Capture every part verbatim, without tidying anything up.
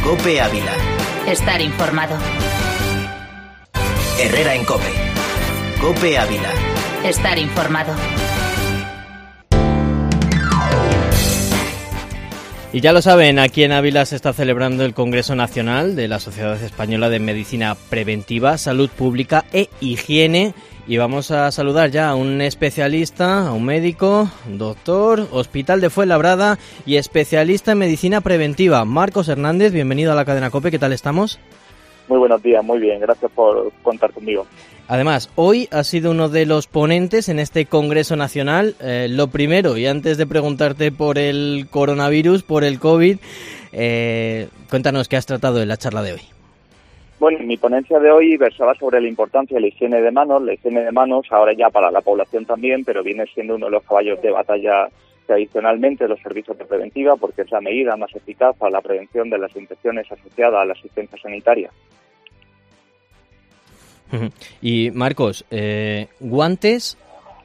COPE Ávila. Estar informado. Herrera en COPE. COPE Ávila. Estar informado. Y ya lo saben, aquí en Ávila se está celebrando el Congreso Nacional de la Sociedad Española de Medicina Preventiva, Salud Pública e Higiene. Y vamos a saludar ya a un especialista, a un médico, doctor, Hospital de Fuenlabrada y especialista en medicina preventiva. Marcos Hernández, bienvenido a la cadena COPE, ¿qué tal estamos? Muy buenos días, muy bien, gracias por contar conmigo. Además, hoy has sido uno de los ponentes en este Congreso Nacional. Eh, lo primero, y antes de preguntarte por el coronavirus, por el COVID, eh, cuéntanos qué has tratado en la charla de hoy. Bueno, mi ponencia de hoy versaba sobre la importancia de la higiene de manos. La higiene de manos ahora ya para la población también, pero viene siendo uno de los caballos de batalla tradicionalmente de los servicios de preventiva, porque es la medida más eficaz para la prevención de las infecciones asociadas a la asistencia sanitaria. Y Marcos, eh, ¿guantes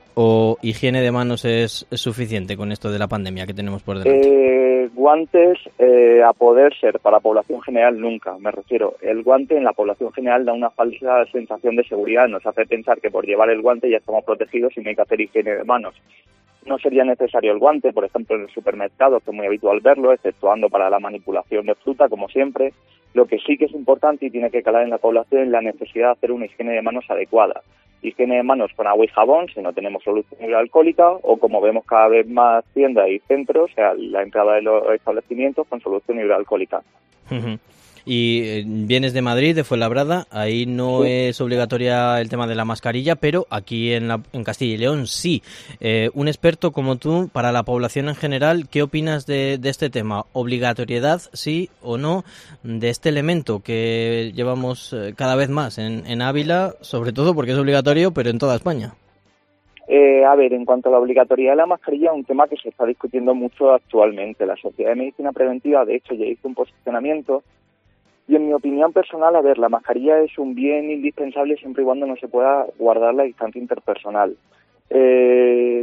o higiene de manos es, es suficiente con esto de la pandemia que tenemos por delante? Eh, guantes, eh, a poder ser, para la población general nunca, me refiero. El guante en la población general da una falsa sensación de seguridad, nos hace pensar que por llevar el guante ya estamos protegidos y no hay que hacer higiene de manos. No sería necesario el guante, por ejemplo, en el supermercado, que es muy habitual verlo, exceptuando para la manipulación de fruta, como siempre. Lo que sí que es importante y tiene que calar en la población es la necesidad de hacer una higiene de manos adecuada. Higiene de manos con agua y jabón, si no tenemos solución hidroalcohólica, o como vemos cada vez más tiendas y centros, o sea, la entrada de los establecimientos con solución hidroalcohólica. Uh-huh. Y eh, vienes de Madrid, de Fuenlabrada, ahí no sí. es obligatoria el tema de la mascarilla, pero aquí en, la, en Castilla y León sí. Eh, un experto como tú, para la población en general, ¿qué opinas de, de este tema? ¿Obligatoriedad, sí o no, de este elemento que llevamos eh, cada vez más en, en Ávila, sobre todo porque es obligatorio, pero en toda España? Eh, a ver, en cuanto a la obligatoriedad de la mascarilla, es un tema que se está discutiendo mucho actualmente. La Sociedad de Medicina Preventiva, de hecho, ya hizo un posicionamiento. Y en mi opinión personal, a ver, la mascarilla es un bien indispensable siempre y cuando no se pueda guardar la distancia interpersonal. Eh,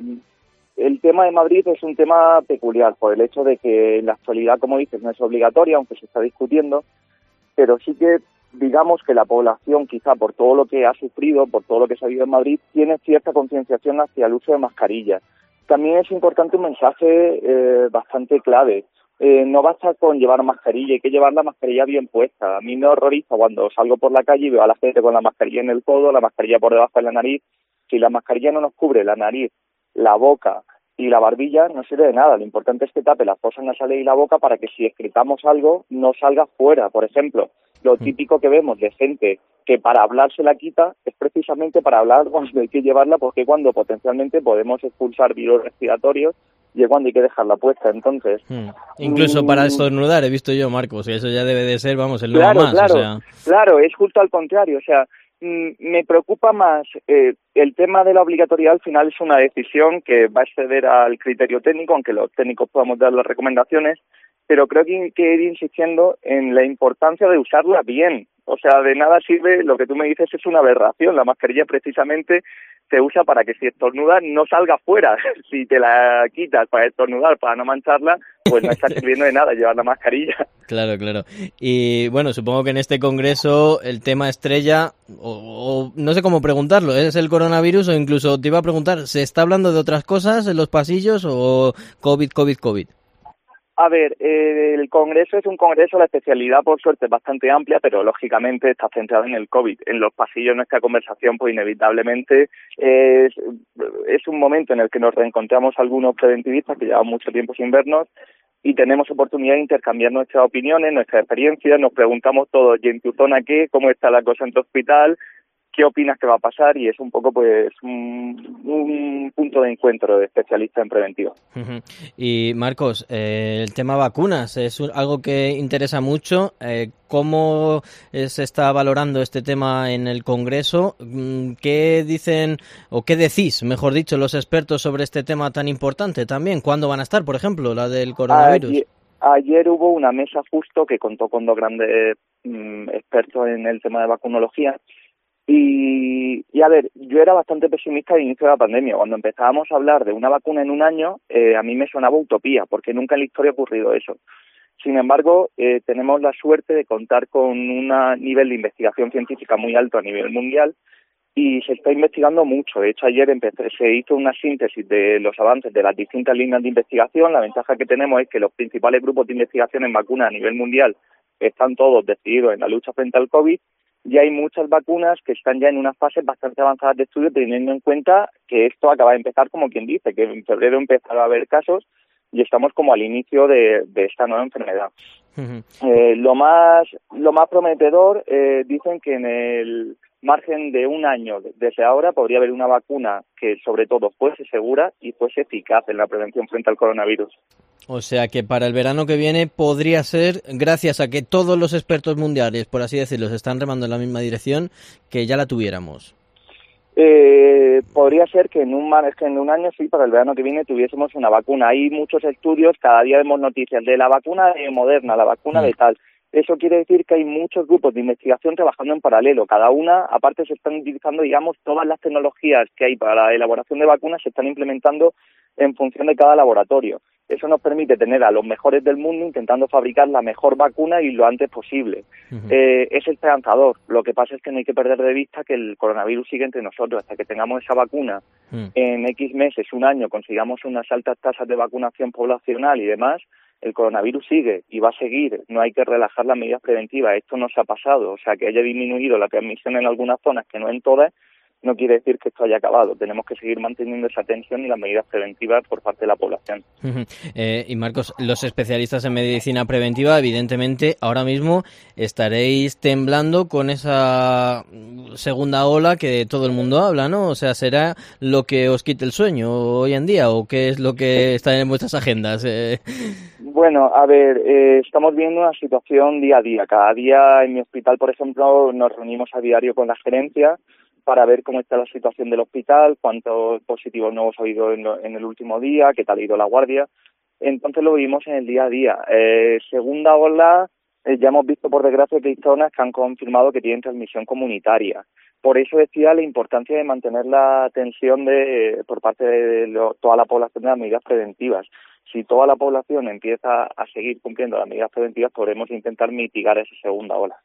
el tema de Madrid es un tema peculiar por el hecho de que en la actualidad, como dices, no es obligatoria, aunque se está discutiendo, pero sí que digamos que la población, quizá por todo lo que ha sufrido, por todo lo que se ha vivido en Madrid, tiene cierta concienciación hacia el uso de mascarillas. También es importante un mensaje eh, bastante clave. Eh, no basta con llevar mascarilla, hay que llevar la mascarilla bien puesta. A mí me horroriza cuando salgo por la calle y veo a la gente con la mascarilla en el codo, la mascarilla por debajo de la nariz. Si la mascarilla no nos cubre la nariz, la boca y la barbilla, no sirve de nada. Lo importante es que tape las fosas nasales y la boca para que si excretamos algo no salga fuera. Por ejemplo, lo típico que vemos de gente que para hablar se la quita es precisamente para hablar cuando hay que llevarla, porque cuando potencialmente podemos expulsar virus respiratorios y es cuando hay que dejarla puesta. Entonces hmm. incluso mmm, para estornudar he visto yo, Marcos, y eso ya debe de ser, vamos, el no claro, más. Claro, o sea... claro, es justo al contrario. O sea, mmm, me preocupa más eh, el tema de la obligatoriedad. Al final es una decisión que va a exceder al criterio técnico, aunque los técnicos podamos dar las recomendaciones, pero creo que hay que ir insistiendo en la importancia de usarla bien. O sea, de nada sirve, lo que tú me dices es una aberración. La mascarilla precisamente se usa para que si estornudas no salga fuera. Si te la quitas para estornudar, para no mancharla, pues no está sirviendo de nada llevar la mascarilla. Claro, claro. Y bueno, supongo que en este congreso el tema estrella, o, o no sé cómo preguntarlo, ¿es el coronavirus o incluso te iba a preguntar, ¿se está hablando de otras cosas en los pasillos o COVID, COVID, COVID? A ver, eh, el congreso es un congreso, la especialidad por suerte es bastante amplia, pero lógicamente está centrada en el COVID. En los pasillos nuestra conversación, pues inevitablemente es, es un momento en el que nos reencontramos algunos preventivistas que llevan mucho tiempo sin vernos y tenemos oportunidad de intercambiar nuestras opiniones, nuestras experiencias, nos preguntamos todos, ¿y en tu zona qué? ¿Cómo está la cosa en tu hospital? ¿Qué opinas que va a pasar? Y es un poco pues un, un punto de encuentro de especialistas en preventiva. Uh-huh. Y Marcos, eh, el tema vacunas es un, algo que interesa mucho. Eh, ¿Cómo eh, se está valorando este tema en el Congreso? ¿Qué dicen o qué decís, mejor dicho, los expertos sobre este tema tan importante también? ¿Cuándo van a estar, por ejemplo, la del coronavirus? Ayer, ayer hubo una mesa justo que contó con dos grandes mm, expertos en el tema de vacunología. Y, y a ver, yo era bastante pesimista al inicio de la pandemia. Cuando empezábamos a hablar de una vacuna en un año, eh, a mí me sonaba utopía, porque nunca en la historia ha ocurrido eso. Sin embargo, eh, tenemos la suerte de contar con un nivel de investigación científica muy alto a nivel mundial y se está investigando mucho. De hecho, ayer empecé, se hizo una síntesis de los avances de las distintas líneas de investigación. La ventaja que tenemos es que los principales grupos de investigación en vacunas a nivel mundial están todos decididos en la lucha frente al COVID y hay muchas vacunas que están ya en unas fases bastante avanzadas de estudio, teniendo en cuenta que esto acaba de empezar, como quien dice, que en febrero empezaron a haber casos y estamos como al inicio de, de esta nueva enfermedad. Uh-huh. Eh, lo más lo más prometedor, eh, dicen que en el margen de un año desde ahora podría haber una vacuna que sobre todo fuese segura y fuese eficaz en la prevención frente al coronavirus. O sea que para el verano que viene podría ser, gracias a que todos los expertos mundiales, por así decirlo, se están remando en la misma dirección, que ya la tuviéramos. Eh, podría ser que en un margen de un año, sí, para el verano que viene tuviésemos una vacuna. Hay muchos estudios, cada día vemos noticias de la vacuna de Moderna, la vacuna mm. de tal. Eso quiere decir que hay muchos grupos de investigación trabajando en paralelo. Cada una, aparte, se están utilizando, digamos, todas las tecnologías que hay para la elaboración de vacunas se están implementando en función de cada laboratorio. Eso nos permite tener a los mejores del mundo intentando fabricar la mejor vacuna y lo antes posible. Uh-huh. Eh, es esperanzador. Lo que pasa es que no hay que perder de vista que el coronavirus sigue entre nosotros. Hasta que tengamos esa vacuna uh-huh. en X meses, un año, consigamos unas altas tasas de vacunación poblacional y demás, el coronavirus sigue y va a seguir. No hay que relajar las medidas preventivas. Esto no se ha pasado. O sea, que haya disminuido la transmisión en algunas zonas, que no en todas, no quiere decir que esto haya acabado. Tenemos que seguir manteniendo esa atención y las medidas preventivas por parte de la población. Uh-huh. Eh, y Marcos, los especialistas en medicina preventiva, evidentemente, ahora mismo estaréis temblando con esa segunda ola que todo el mundo habla, ¿no? O sea, ¿será lo que os quite el sueño hoy en día o qué es lo que está en vuestras agendas? Eh... Bueno, a ver, eh, estamos viendo una situación día a día. Cada día en mi hospital, por ejemplo, nos reunimos a diario con la gerencia para ver cómo está la situación del hospital, cuántos positivos nuevos ha habido en, en el último día, qué tal ha ido la guardia. Entonces lo vivimos en el día a día. Eh, segunda ola, eh, ya hemos visto por desgracia que hay zonas que han confirmado que tienen transmisión comunitaria. Por eso decía la importancia de mantener la atención de, por parte de lo, toda la población de las medidas preventivas. Si toda la población empieza a seguir cumpliendo las medidas preventivas, podremos intentar mitigar esa segunda ola.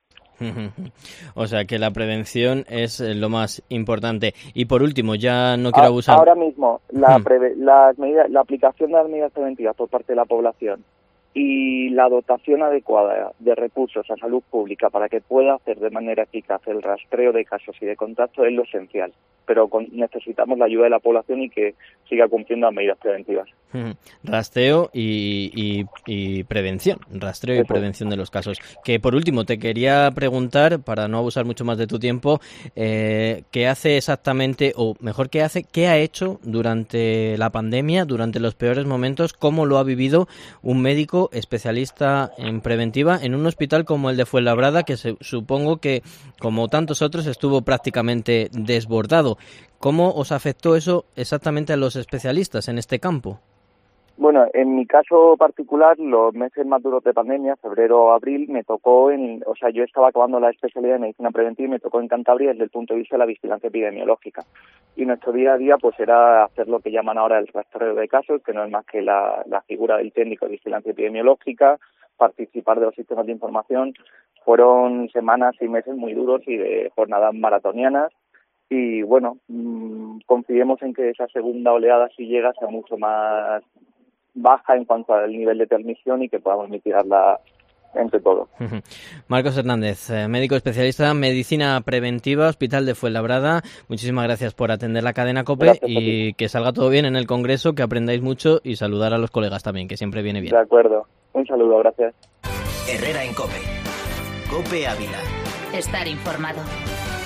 O sea que la prevención es lo más importante. Y por último, ya no quiero abusar. Ahora mismo, la, preve- las medidas, la aplicación de las medidas preventivas por parte de la población y la dotación adecuada de recursos a salud pública para que pueda hacer de manera eficaz el rastreo de casos y de contactos es lo esencial. Pero con, necesitamos la ayuda de la población y que siga cumpliendo las medidas preventivas. Rastreo y, y, y prevención, rastreo y Eso. prevención de los casos. Que por último te quería preguntar, para no abusar mucho más de tu tiempo, eh, ¿qué hace exactamente, o mejor qué hace, qué ha hecho durante la pandemia, durante los peores momentos, cómo lo ha vivido un médico especialista en preventiva en un hospital como el de Fuenlabrada, que se, supongo que, como tantos otros, estuvo prácticamente desbordado? ¿Cómo os afectó eso exactamente a los especialistas en este campo? Bueno, en mi caso particular, los meses más duros de pandemia, febrero, abril, me tocó en, o sea, yo estaba acabando la especialidad de medicina preventiva y me tocó en Cantabria desde el punto de vista de la vigilancia epidemiológica. Y nuestro día a día, pues, era hacer lo que llaman ahora el rastreo de casos, que no es más que la, la figura del técnico de vigilancia epidemiológica, participar de los sistemas de información. Fueron semanas y meses muy duros y de jornadas maratonianas. Y bueno, mmm, confiemos en que esa segunda oleada, si llega, sea mucho más baja en cuanto al nivel de transmisión y que podamos mitigarla entre todos. Marcos Hernández, médico especialista en medicina preventiva, Hospital de Fuenlabrada. Muchísimas gracias por atender la cadena COPE. Gracias, y que salga todo bien en el Congreso, que aprendáis mucho y saludar a los colegas también, que siempre viene bien. De acuerdo. Un saludo, gracias. Herrera en COPE. COPE Ávila. Estar informado.